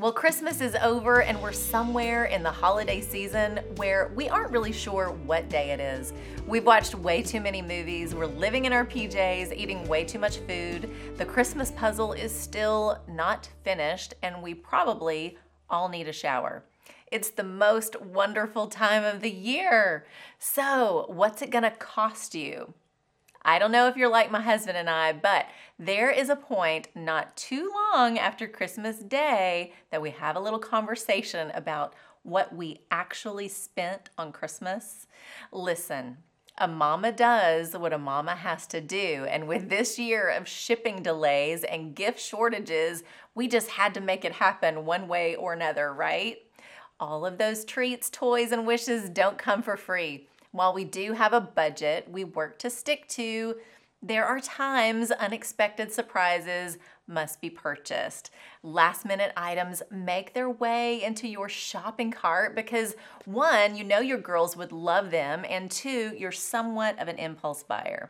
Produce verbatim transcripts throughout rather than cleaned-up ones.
Well, Christmas is over and we're somewhere in the holiday season where we aren't really sure what day it is. We've watched way too many movies, we're living in our P Js, eating way too much food, the Christmas puzzle is still not finished, and we probably all need a shower. It's the most wonderful time of the year. So, what's it gonna cost you? I don't know if you're like my husband and I, but there is a point not too long after Christmas Day that we have a little conversation about what we actually spent on Christmas. Listen, a mama does what a mama has to do, and with this year of shipping delays and gift shortages, we just had to make it happen one way or another, right? All of those treats, toys, and wishes don't come for free. While we do have a budget we work to stick to, there are times unexpected surprises must be purchased. Last minute items make their way into your shopping cart because one, you know your girls would love them, and two, you're somewhat of an impulse buyer.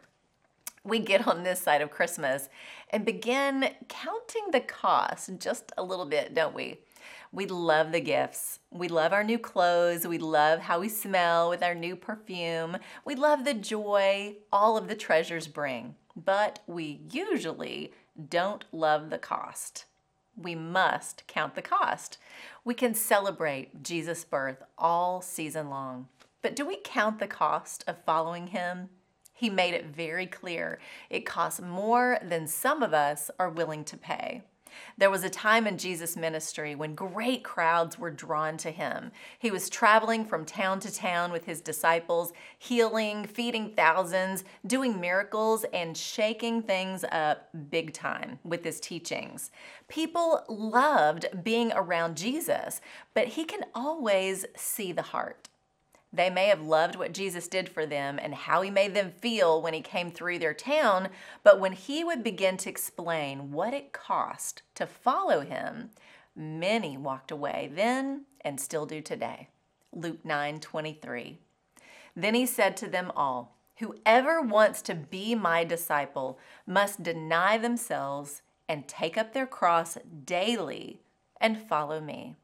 We get on this side of Christmas and begin counting the cost just a little bit, don't we? We love the gifts. We love our new clothes. We love how we smell with our new perfume. We love the joy all of the treasures bring, but we usually don't love the cost. We must count the cost. We can celebrate Jesus' birth all season long, but do we count the cost of following him? He made it very clear. It costs more than some of us are willing to pay. There was a time in Jesus' ministry when great crowds were drawn to him. He was traveling from town to town with his disciples, healing, feeding thousands, doing miracles, and shaking things up big time with his teachings. People loved being around Jesus, but he can always see the heart. They may have loved what Jesus did for them and how he made them feel when he came through their town, but when he would begin to explain what it cost to follow him, many walked away then and still do today. Luke nine twenty-three. Then he said to them all, "Whoever wants to be my disciple must deny themselves and take up their cross daily and follow me."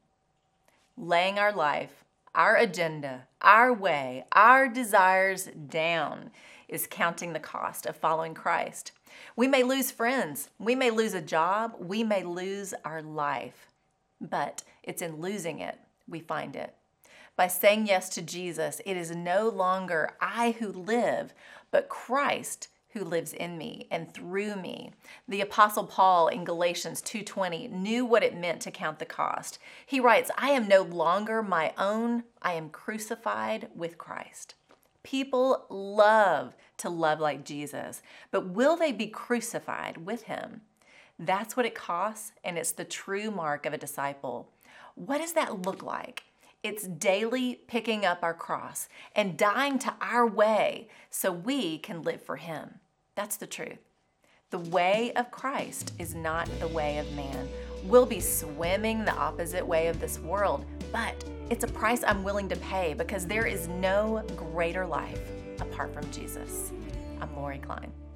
Laying our life, our agenda, our way, our desires down is counting the cost of following Christ. We may lose friends, we may lose a job, we may lose our life, but it's in losing it we find it. By saying yes to Jesus, it is no longer I who live, but Christ who lives in me and through me. The Apostle Paul in Galatians two twenty knew what it meant to count the cost. He writes, "I am no longer my own, I am crucified with Christ." People love to love like Jesus, but will they be crucified with him? That's what it costs, and it's the true mark of a disciple. What does that look like? It's daily picking up our cross and dying to our way so we can live for him. That's the truth. The way of Christ is not the way of man. We'll be swimming the opposite way of this world, but it's a price I'm willing to pay because there is no greater life apart from Jesus. I'm Lori Klein.